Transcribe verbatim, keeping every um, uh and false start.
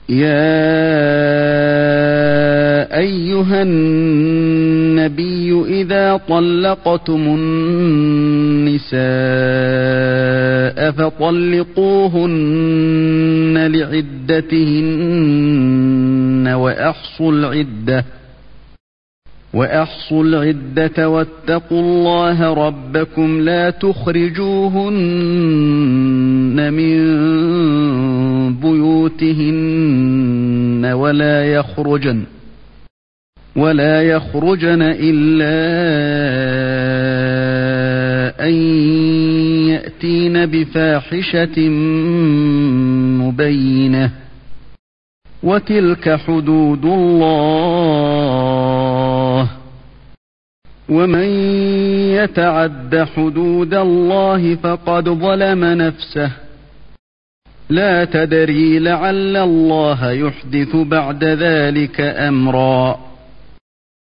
يا أيها النبي إذا طلقتم النساء فطلقوهن لعدتهن وأحصوا العدة وأحصوا العدة واتقوا الله ربكم لا تخرجوهن من بيوتهن ولا يخرجن ولا يخرجن إلا أن يأتين بفاحشة مبينة وتلك حدود الله ومن يتعد حدود الله فقد ظلم نفسه لا تدري لعل الله يحدث بعد ذلك أمرا